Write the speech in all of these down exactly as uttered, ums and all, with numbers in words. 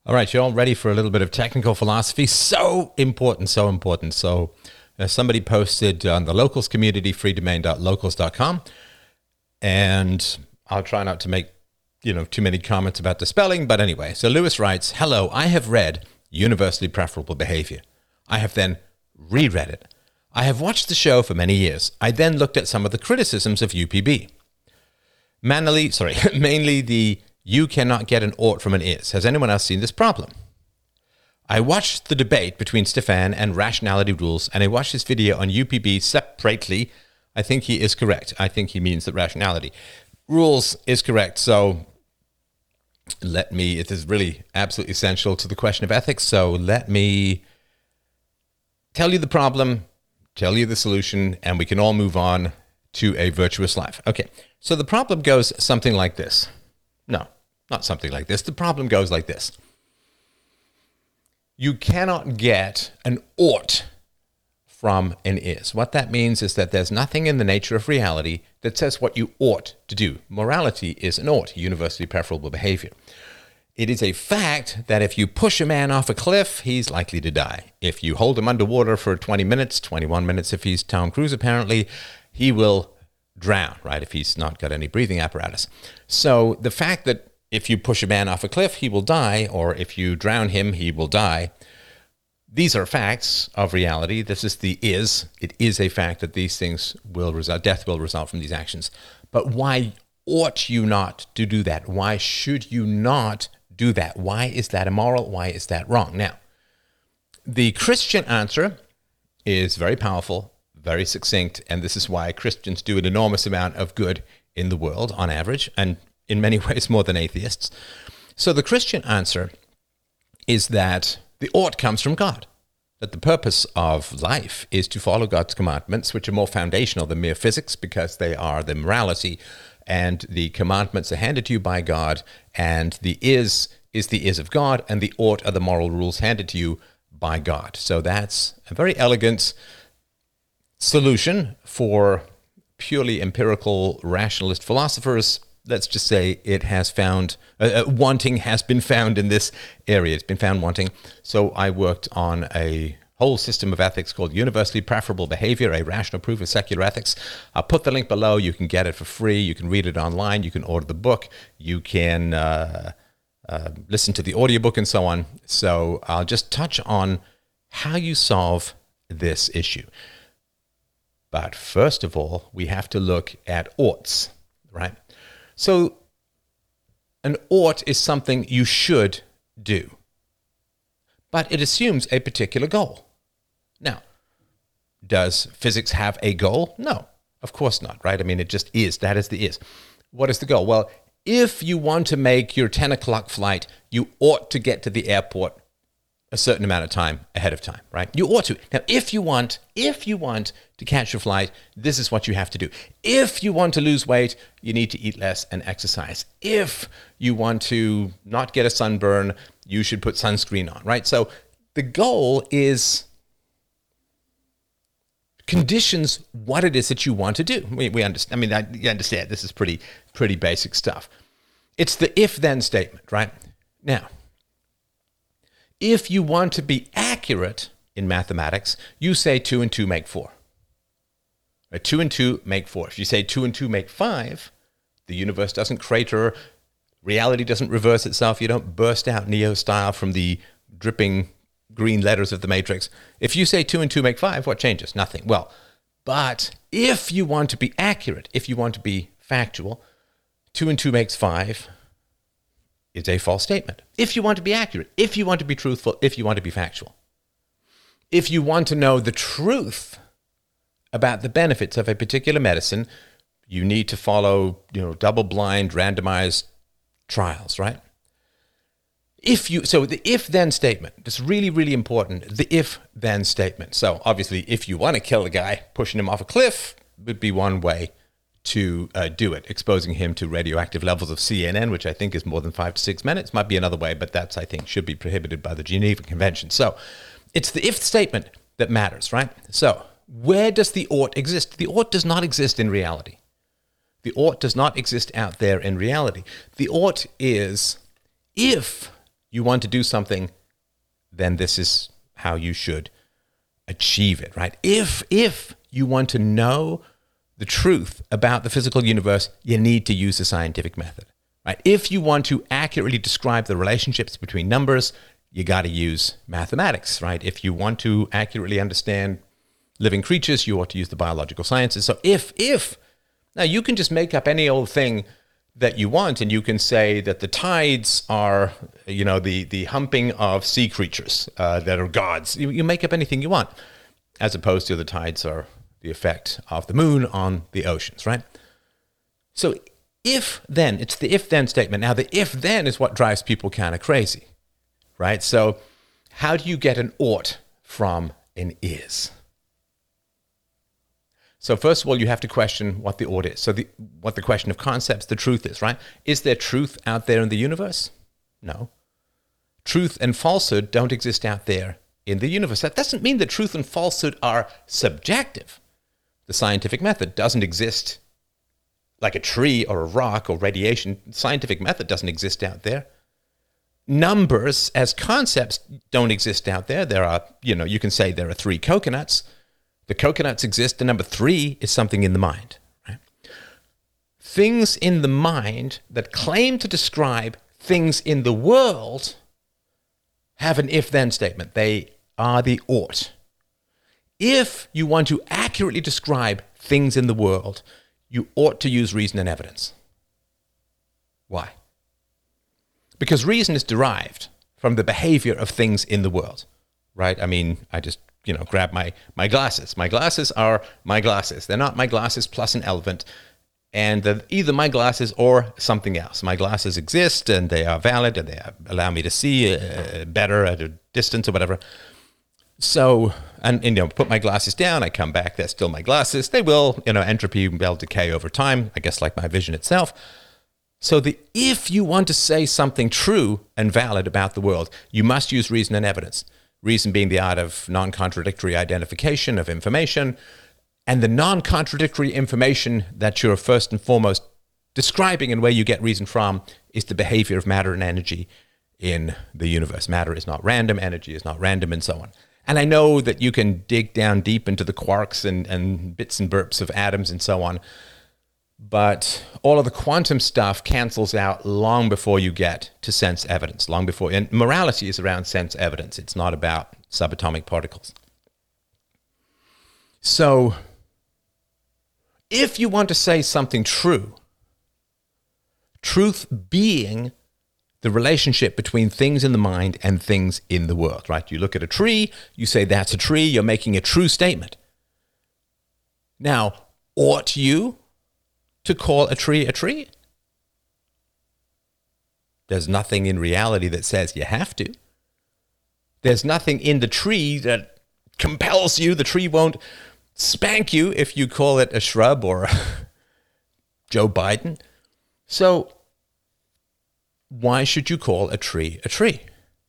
All right, you all ready for a little bit of technical philosophy? So important, so important. So uh, somebody posted on the locals community, freedomain dot locals dot com, and I'll try not to make, you know, too many comments about the spelling, but anyway. So Lewis writes, "Hello, I have read Universally Preferable Behavior. I have then reread it. I have watched the show for many years. I then looked at some of the criticisms of U P B. Manly, sorry, mainly the you cannot get an ought from an is. Has anyone else seen this problem? I watched the debate between Stefan and rationality rules, and I watched this video on U P B separately. I think he is correct. I think he means that rationality rules is correct. So let me, it is really absolutely essential to the question of ethics. So let me tell you the problem, tell you the solution, and we can all move on to a virtuous life. Okay, so the problem goes something like this. No, not something like this. The problem goes like this. You cannot get an ought from an is. What that means is that there's nothing in the nature of reality that says what you ought to do. Morality is an ought, universally preferable behavior. It is a fact that if you push a man off a cliff, he's likely to die. If you hold him underwater for twenty minutes, twenty-one minutes if he's Tom Cruise apparently, he will drown, right, if he's not got any breathing apparatus. So the fact that if you push a man off a cliff, he will die, or if you drown him, he will die, these are facts of reality. This is the is. It is a fact that these things will result, death will result from these actions. But why ought you not to do that? Why should you not do that? Why is that immoral? Why is that wrong? Now, the Christian answer is very powerful, very succinct, and this is why Christians do an enormous amount of good in the world on average, and in many ways more than atheists. So the Christian answer is that the ought comes from God, that the purpose of life is to follow God's commandments, which are more foundational than mere physics because they are the morality, and the commandments are handed to you by God, and the is is the is of God, and the ought are the moral rules handed to you by God. So that's a very elegant solution for purely empirical rationalist philosophers. Let's just say it has found, uh, wanting has been found in this area. It's been found wanting. So I worked on a whole system of ethics called Universally Preferable Behavior, a rational proof of secular ethics. I'll put the link below. You can get it for free. You can read it online. You can order the book. You can uh, uh, listen to the audiobook and so on. So I'll just touch on how you solve this issue. But first of all, we have to look at oughts, right? So an ought is something you should do, but it assumes a particular goal. Now, does physics have a goal? No, of course not, right? I mean, it just is. That is the is. What is the goal? Well, if you want to make your ten o'clock flight, you ought to get to the airport a certain amount of time ahead of time, right? You ought to. Now, if you want, if you want to catch your flight, this is what you have to do. If you want to lose weight, you need to eat less and exercise. If you want to not get a sunburn, you should put sunscreen on, right? So the goal is conditions what it is that you want to do. We, we understand. I mean, I, you understand. This is pretty, pretty basic stuff. It's the if-then statement, right? Now, if you want to be accurate in mathematics, you say two and two make four. Right? Two and two make four. If you say two and two make five, the universe doesn't crater, reality doesn't reverse itself, you don't burst out Neo style from the dripping green letters of the Matrix. If you say two and two make five, what changes? Nothing. Well, but if you want to be accurate, if you want to be factual, two and two makes five, it's a false statement. If you want to be accurate, if you want to be truthful, if you want to be factual, if you want to know the truth about the benefits of a particular medicine, you need to follow, you know, double-blind, randomized trials, right? If you, so the if-then statement, it's really, really important, the if-then statement. So obviously, if you want to kill a guy, pushing him off a cliff would be one way to uh, do it, exposing him to radioactive levels of C N N, which I think is more than five to six minutes. Might be another way, but that's, I think, should be prohibited by the Geneva Convention. So it's the if statement that matters, right? So where does the ought exist? The ought does not exist in reality. The ought does not exist out there in reality. The ought is if you want to do something, then this is how you should achieve it, right? If if you want to know the truth about the physical universe, you need to use the scientific method, right? If you want to accurately describe the relationships between numbers, you got to use mathematics, right? If you want to accurately understand living creatures, you ought to use the biological sciences. So if, if, now you can just make up any old thing that you want, and you can say that the tides are, you know, the, the humping of sea creatures uh, that are gods. You, you make up anything you want, as opposed to the tides are the effect of the moon on the oceans, right? So if then, it's the if then statement. Now the if then is what drives people kind of crazy, right? So how do you get an ought from an is? So first of all, you have to question what the ought is. So the, what the question of concepts, the truth is, right? Is there truth out there in the universe? No. Truth and falsehood don't exist out there in the universe. That doesn't mean that truth and falsehood are subjective. The scientific method doesn't exist like a tree or a rock or radiation. The scientific method doesn't exist out there. Numbers as concepts don't exist out there. There are, you know, you can say there are three coconuts. The coconuts exist. The number three is something in the mind. Right? Things in the mind that claim to describe things in the world have an if-then statement. They are the ought. If you want to accurately describe things in the world, you ought to use reason and evidence. Why? Because reason is derived from the behavior of things in the world, right? I mean, I just, you know, grab my, my glasses. My glasses are my glasses. They're not my glasses plus an elephant. And they're either my glasses or something else. My glasses exist and they are valid and they allow me to see uh, better at a distance or whatever. So, and, and, you know, put my glasses down, I come back, they're still my glasses. They will, you know, entropy will decay over time, I guess like my vision itself. So the if you want to say something true and valid about the world, you must use reason and evidence. Reason being the art of non-contradictory identification of information, and the non-contradictory information that you're first and foremost describing and where you get reason from is the behavior of matter and energy in the universe. Matter is not random, energy is not random, and so on. And I know that you can dig down deep into the quarks and, and bits and burps of atoms and so on, but all of the quantum stuff cancels out long before you get to sense evidence, long before. And morality is around sense evidence. It's not about subatomic particles. So if you want to say something true, truth being the relationship between things in the mind and things in the world, right? You look at a tree, you say that's a tree, you're making a true statement. Now, ought you to call a tree a tree? There's nothing in reality that says you have to. There's nothing in the tree that compels you. The tree won't spank you if you call it a shrub or Joe Biden. So why should you call a tree a tree?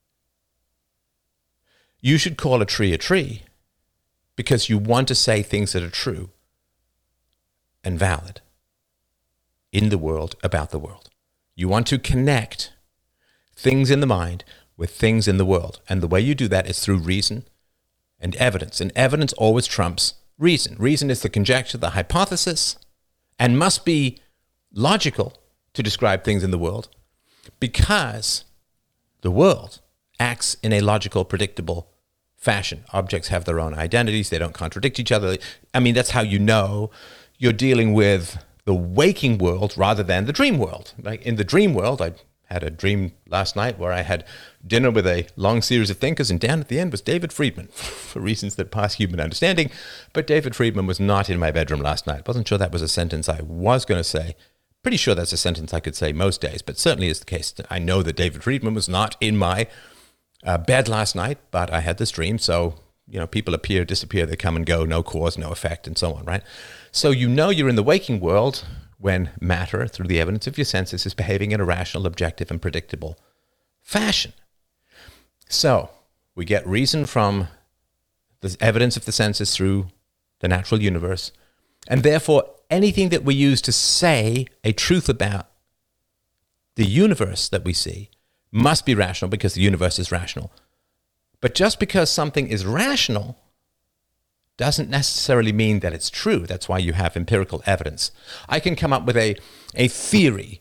You should call a tree a tree because you want to say things that are true and valid in the world about the world. You want to connect things in the mind with things in the world. And the way you do that is through reason and evidence. And evidence always trumps reason. Reason is the conjecture, the hypothesis, and must be logical to describe things in the world because the world acts in a logical, predictable fashion. Objects have their own identities. They don't contradict each other. I mean, that's how you know you're dealing with the waking world rather than the dream world. Like in the dream world, I had a dream last night where I had dinner with a long series of thinkers, and down at the end was David Friedman, for reasons that pass human understanding. But David Friedman was not in my bedroom last night. Wasn't sure that was a sentence I was going to say. Pretty sure that's a sentence I could say most days, but certainly is the case. I know that David Friedman was not in my uh, bed last night, but I had this dream. So, you know, people appear, disappear, they come and go, no cause, no effect, and so on, right? So you know you're in the waking world when matter, through the evidence of your senses, is behaving in a rational, objective, and predictable fashion. So we get reason from the evidence of the senses through the natural universe, and therefore anything that we use to say a truth about the universe that we see must be rational because the universe is rational. But just because something is rational doesn't necessarily mean that it's true. That's why you have empirical evidence. I can come up with a, a theory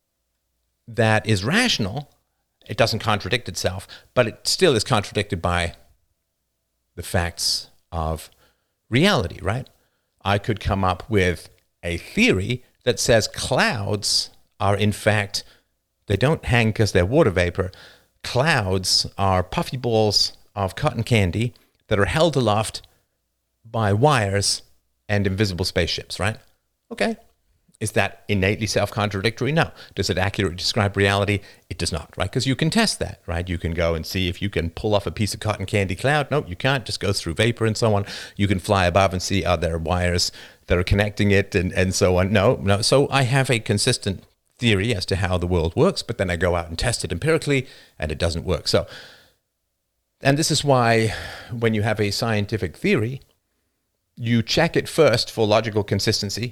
that is rational. It doesn't contradict itself, but it still is contradicted by the facts of reality, right? I could come up with a theory that says clouds are in fact, they don't hang because they're water vapor. Clouds are puffy balls of cotton candy that are held aloft by wires and invisible spaceships, right? Okay. Is that innately self-contradictory? No. Does it accurately describe reality? It does not, right? Because you can test that, right? You can go and see if you can pull off a piece of cotton candy cloud. No, you can't. Just goes through vapor and so on. You can fly above and see, are there wires that are connecting it and, and so on? No, no. So I have a consistent theory as to how the world works, but then I go out and test it empirically and it doesn't work. So, and this is why when you have a scientific theory, you check it first for logical consistency.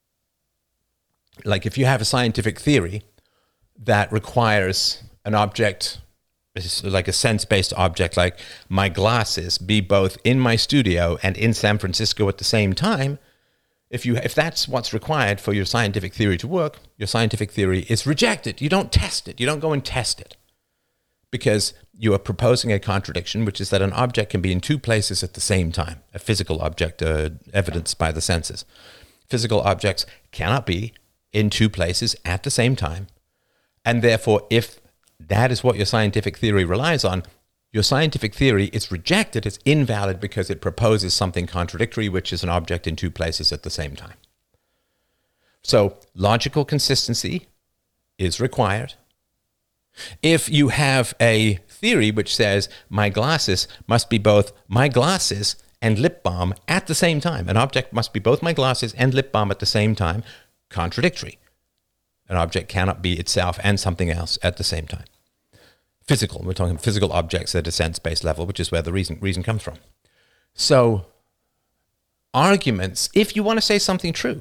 Like if you have a scientific theory that requires an object, like a sense-based object, like my glasses be both in my studio and in San Francisco at the same time, if you if that's what's required for your scientific theory to work, your scientific theory is rejected. You don't test it. You don't go and test it because you are proposing a contradiction, which is that an object can be in two places at the same time, a physical object uh, evidenced by the senses. Physical objects cannot be in two places at the same time. And therefore, if that is what your scientific theory relies on, your scientific theory is rejected, it's invalid because it proposes something contradictory, which is an object in two places at the same time. So logical consistency is required. If you have a theory which says my glasses must be both my glasses and lip balm at the same time, an object must be both my glasses and lip balm at the same time, contradictory. An object cannot be itself and something else at the same time. Physical, we're talking physical objects at a sense-based level, which is where the reason reason comes from. So, arguments, if you want to say something true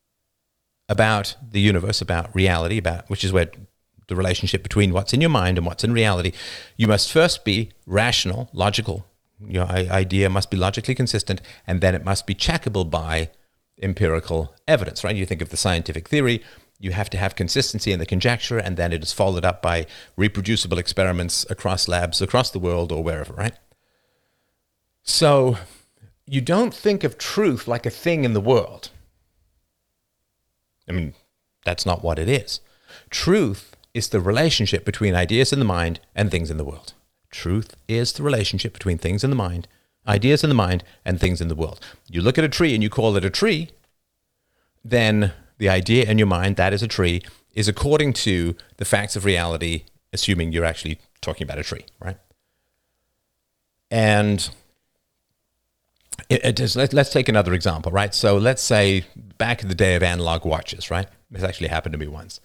about the universe, about reality, about which is where the relationship between what's in your mind and what's in reality, you must first be rational, logical. Your idea must be logically consistent, and then it must be checkable by empirical evidence, right? You think of the scientific theory, you have to have consistency in the conjecture, and then it is followed up by reproducible experiments across labs across the world or wherever, right? So you don't think of truth like a thing in the world. I mean, that's not what it is. Truth is the relationship between ideas in the mind and things in the world. Truth is the relationship between things in the mind, ideas in the mind, and things in the world. You look at a tree and you call it a tree, then the idea in your mind, that is a tree, is according to the facts of reality, assuming you're actually talking about a tree, right? And it, it is, let, let's take another example, right? So let's say back in the day of analog watches, right? This actually happened to me once.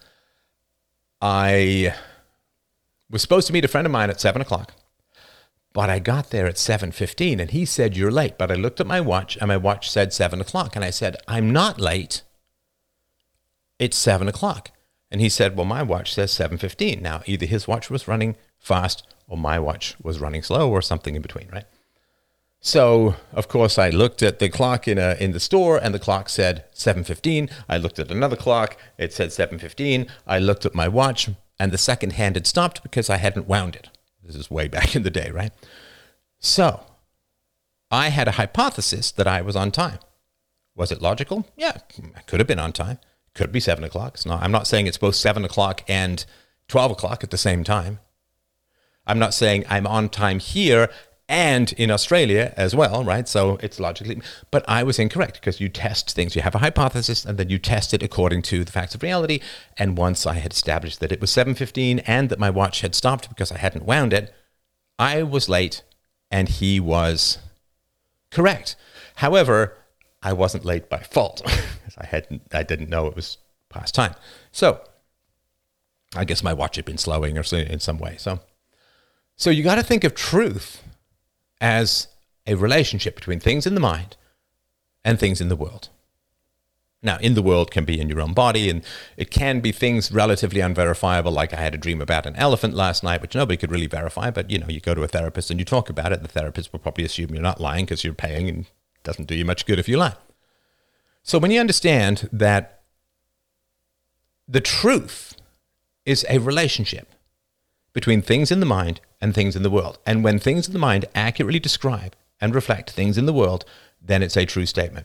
I was supposed to meet a friend of mine at seven o'clock. But I got there at seven fifteen, and he said, you're late. But I looked at my watch, and my watch said seven o'clock. And I said, I'm not late. It's seven o'clock. And he said, well, my watch says seven fifteen. Now, either his watch was running fast, or my watch was running slow, or something in between, right? So, of course, I looked at the clock in a, in the store, and the clock said seven fifteen. I looked at another clock. It said seven fifteen. I looked at my watch, and the second hand had stopped because I hadn't wound it. This is way back in the day, right? So, I had a hypothesis that I was on time. Was it logical? Yeah, I could have been on time. Could be seven o'clock. It's not, I'm not saying it's both seven o'clock and twelve o'clock at the same time. I'm not saying I'm on time here and in Australia as well, right? So it's logically, but I was incorrect because you test things. You have a hypothesis and then you test it according to the facts of reality. And once I had established that it was seven fifteen and that my watch had stopped because I hadn't wound it, I was late and he was correct. However, I wasn't late by fault. I hadn't, I didn't know it was past time. So I guess my watch had been slowing or so in some way. So, so you got to think of truth as a relationship between things in the mind and things in the world. Now, in the world can be in your own body, and it can be things relatively unverifiable, like I had a dream about an elephant last night, which nobody could really verify, but, you know, you go to a therapist and you talk about it, the therapist will probably assume you're not lying because you're paying, and it doesn't do you much good if you lie. So when you understand that the truth is a relationship between things in the mind and things in the world, and when things in the mind accurately describe and reflect things in the world, then it's a true statement.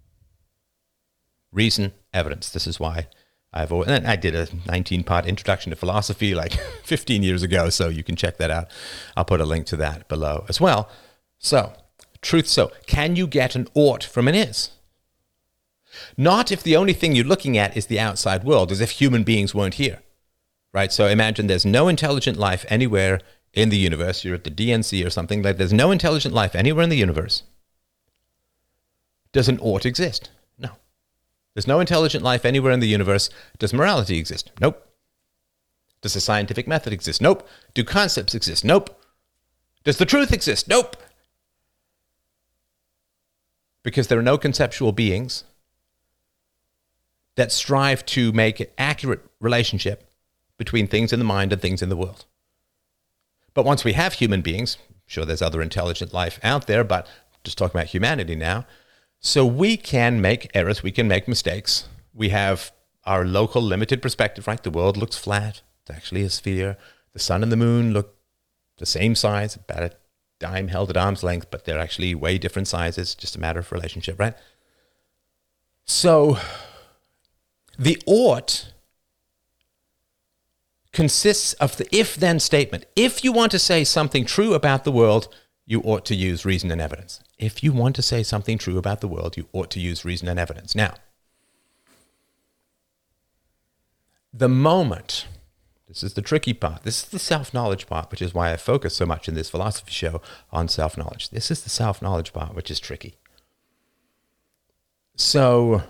Reason, evidence. This is why I've always, and I did a nineteen-part introduction to philosophy like fifteen years ago, so you can check that out. I'll put a link to that below as well. So, truth. So, can you get an ought from an is? Not if the only thing you're looking at is the outside world, as if human beings weren't here, right? So imagine there's no intelligent life anywhere in the universe. You're at the D N C or something. Like there's no intelligent life anywhere in the universe. Does an ought exist? No. There's no intelligent life anywhere in the universe. Does morality exist? Nope. Does a scientific method exist? Nope. Do concepts exist? Nope. Does the truth exist? Nope. Because there are no conceptual beings that strive to make an accurate relationship between things in the mind and things in the world. But once we have human beings, I'm sure there's other intelligent life out there, but just talking about humanity now, so we can make errors, we can make mistakes. We have our local limited perspective, right? The world looks flat. It's actually a sphere. The sun and the moon look the same size, about a dime held at arm's length, but they're actually way different sizes, just a matter of relationship, right? So the ought consists of the if-then statement. If you want to say something true about the world, you ought to use reason and evidence. If you want to say something true about the world, you ought to use reason and evidence. Now, the moment, this is the tricky part, this is the self-knowledge part, which is why I focus so much in this philosophy show on self-knowledge. This is the self-knowledge part, which is tricky. So,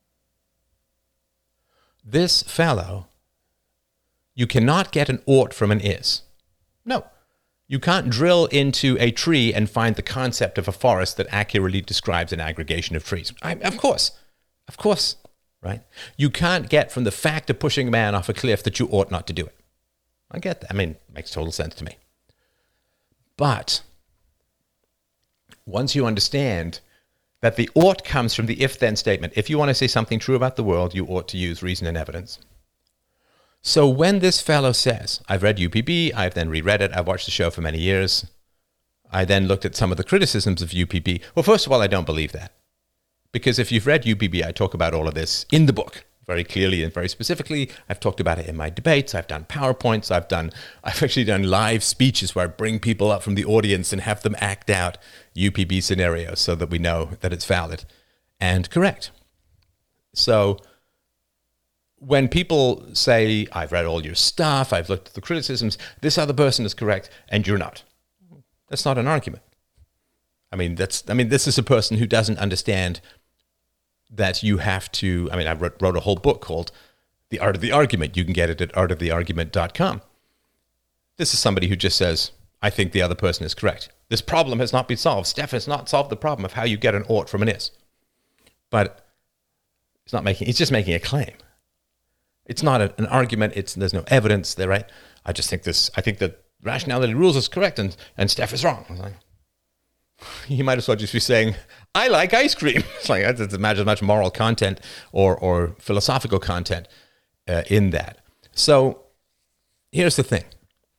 this fellow, you cannot get an ought from an is. No. You can't drill into a tree and find the concept of a forest that accurately describes an aggregation of trees. I, of course. Of course. Right? You can't get from the fact of pushing a man off a cliff that you ought not to do it. I get that. I mean, it makes total sense to me. But once you understand that the ought comes from the if-then statement, if you want to say something true about the world, you ought to use reason and evidence. So when this fellow says, I've read U P B, I've then reread it, I've watched the show for many years, I then looked at some of the criticisms of U P B. Well, first of all, I don't believe that. Because if you've read U P B, I talk about all of this in the book very clearly and very specifically. I've talked about it in my debates. I've done PowerPoints. I've done, I've actually done live speeches where I bring people up from the audience and have them act out U P B scenarios so that we know that it's valid and correct. So when people say, I've read all your stuff, I've looked at the criticisms, this other person is correct and you're not. That's not an argument. I mean, that's, I mean, this is a person who doesn't understand that you have to, I mean, I wrote, wrote a whole book called The Art of the Argument. You can get it at art of the argument dot com. This is somebody who just says, I think the other person is correct. This problem has not been solved. Steph has not solved the problem of how you get an ought from an is. But it's not making, he's just making a claim. It's not a, an argument. It's, there's no evidence there, right? I just think this, I think that rationality rules is correct and, and Steph is wrong. I was like, you might as well just be saying, I like ice cream. It's like, that's imagine much moral content or, or philosophical content uh, in that. So here's the thing.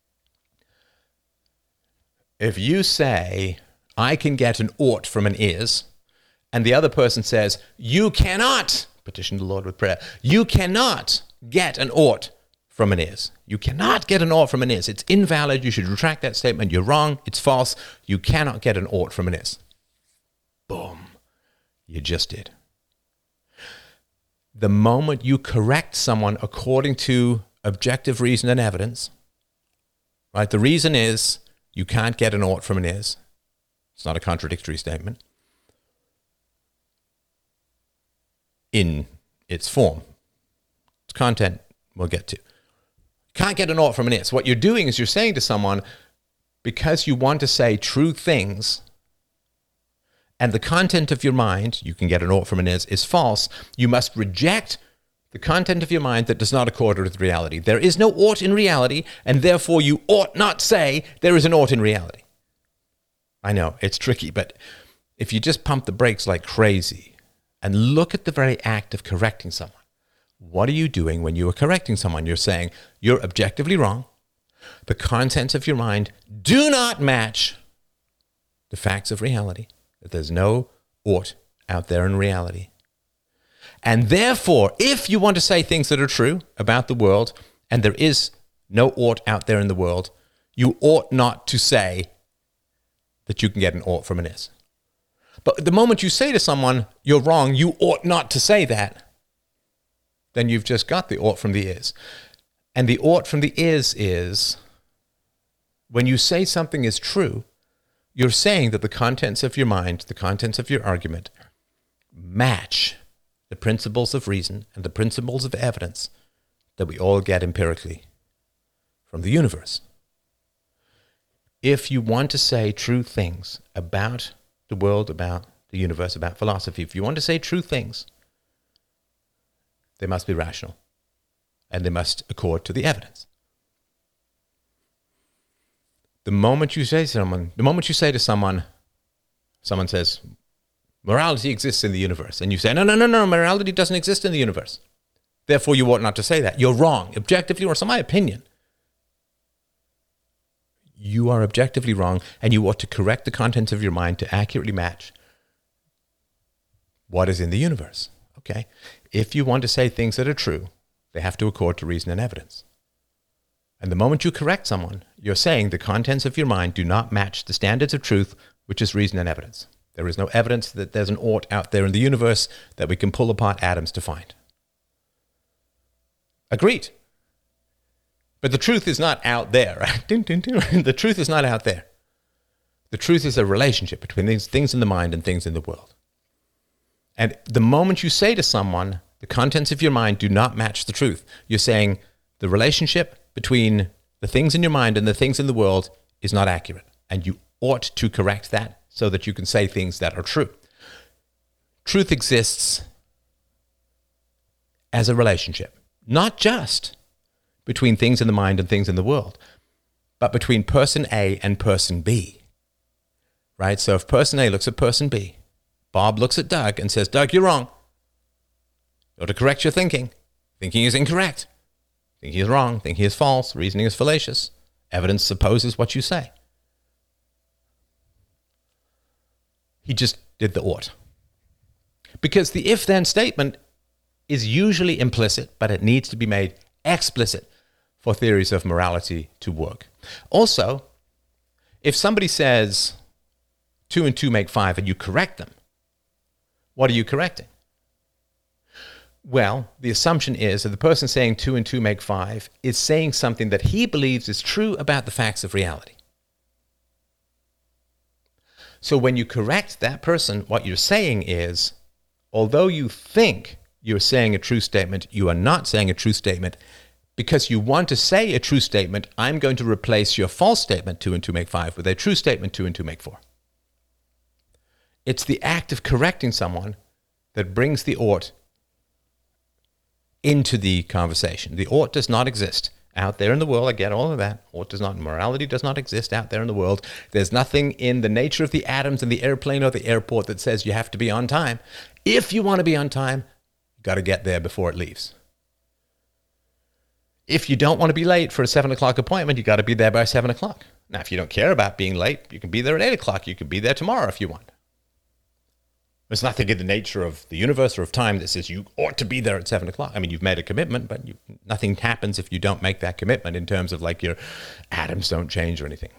If you say, I can get an ought from an is, and the other person says, you cannot, petition the Lord with prayer, you cannot get an ought from an is. You cannot get an ought from an is. It's invalid. You should retract that statement. You're wrong. It's false. You cannot get an ought from an is. Boom. You just did. The moment you correct someone according to objective reason and evidence, right? The reason is you can't get an ought from an is. It's not a contradictory statement in its form. Its content we'll get to. Can't get an ought from an is. What you're doing is you're saying to someone, because you want to say true things and the content of your mind, you can get an ought from an is, is false, you must reject the content of your mind that does not accord with reality. There is no ought in reality, and therefore you ought not say there is an ought in reality. I know, it's tricky, but if you just pump the brakes like crazy and look at the very act of correcting someone, what are you doing when you are correcting someone? You're saying you're objectively wrong. The contents of your mind do not match the facts of reality. That there's no ought out there in reality. And therefore, if you want to say things that are true about the world, and there is no ought out there in the world, you ought not to say that you can get an ought from an is. But the moment you say to someone, you're wrong, you ought not to say that, then you've just got the ought from the is. And the ought from the is is, when you say something is true, you're saying that the contents of your mind, the contents of your argument, match the principles of reason and the principles of evidence that we all get empirically from the universe. If you want to say true things about the world, about the universe, about philosophy, if you want to say true things, they must be rational and they must accord to the evidence. The moment you say to someone, the moment you say to someone, someone says, morality exists in the universe, and you say, no, no, no, no, morality doesn't exist in the universe. Therefore, you ought not to say that. You're wrong, objectively, or it's my opinion. You are objectively wrong, and you ought to correct the contents of your mind to accurately match what is in the universe. Okay? If you want to say things that are true, they have to accord to reason and evidence. And the moment you correct someone, you're saying the contents of your mind do not match the standards of truth, which is reason and evidence. There is no evidence that there's an ought out there in the universe that we can pull apart atoms to find. Agreed. But the truth is not out there. Right? The truth is not out there. The truth is a relationship between these things in the mind and things in the world. And the moment you say to someone, the contents of your mind do not match the truth, you're saying the relationship between the things in your mind and the things in the world is not accurate. And you ought to correct that so that you can say things that are true. Truth exists as a relationship, not just between things in the mind and things in the world, but between person A and person B. Right? So if person A looks at person B, Bob looks at Doug and says, Doug, you're wrong. You ought to correct your thinking. Thinking is incorrect. Thinking is wrong. Thinking is false. Reasoning is fallacious. Evidence supposes what you say. He just did the ought. Because the if-then statement is usually implicit, but it needs to be made explicit for theories of morality to work. Also, if somebody says two and two make five and you correct them, what are you correcting? Well, the assumption is that the person saying two and two make five is saying something that he believes is true about the facts of reality. So when you correct that person, what you're saying is, although you think you're saying a true statement, you are not saying a true statement. Because you want to say a true statement, I'm going to replace your false statement, two and two make five, with a true statement, two and two make four. It's the act of correcting someone that brings the ought into the conversation. The ought does not exist out there in the world. I get all of that. Ought does not, morality does not exist out there in the world. There's nothing in the nature of the atoms in the airplane or the airport that says you have to be on time. If you want to be on time, you got to get there before it leaves. If you don't want to be late for a seven o'clock appointment, you got to be there by seven o'clock. Now, if you don't care about being late, you can be there at eight o'clock. You can be there tomorrow if you want. There's nothing in the nature of the universe or of time that says you ought to be there at seven o'clock. I mean, you've made a commitment, but you, nothing happens if you don't make that commitment in terms of like your atoms don't change or anything.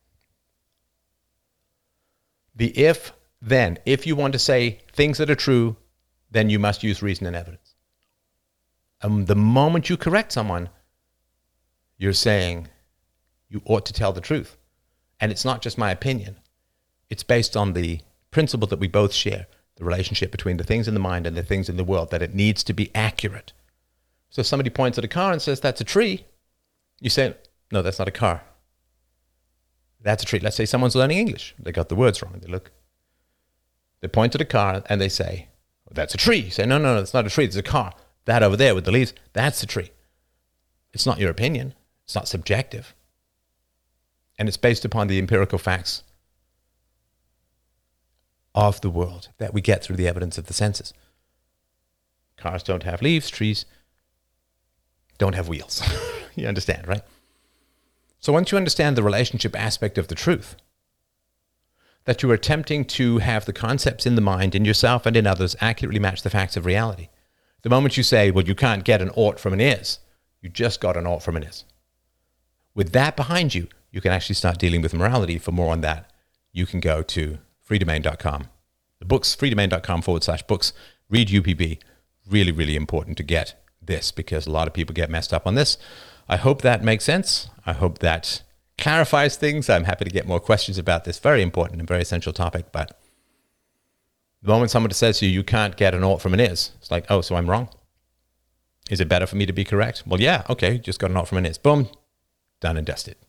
The if, then, if you want to say things that are true, then you must use reason and evidence. And the moment you correct someone, you're saying you ought to tell the truth. And it's not just my opinion. It's based on the principle that we both share. The relationship between the things in the mind and the things in the world, that it needs to be accurate. So if somebody points at a car and says, that's a tree, you say, no, that's not a car. That's a tree. Let's say someone's learning English. They got the words wrong. They look, They point to the car and they say, that's a tree. You say, no, no, no, it's not a tree. It's a car. That over there with the leaves, that's the tree. It's not your opinion. It's not subjective. And it's based upon the empirical facts of the world that we get through the evidence of the senses. Cars don't have leaves. Trees don't have wheels. You understand, right? So once you understand the relationship aspect of the truth, that you are attempting to have the concepts in the mind, in yourself and in others, accurately match the facts of reality. The moment you say, well, you can't get an ought from an is, you just got an ought from an is. With that behind you, you can actually start dealing with morality. For more on that, you can go to free domain dot com. The books, freedomain.com forward slash books. Read U P B. Really, really important to get this because a lot of people get messed up on this. I hope that makes sense. I hope that clarifies things. I'm happy to get more questions about this very important and very essential topic. But the moment someone says to you, you can't get an ought from an is, it's like, oh, so I'm wrong? Is it better for me to be correct? Well, yeah, okay, just got an ought from an is. Boom, done and dusted.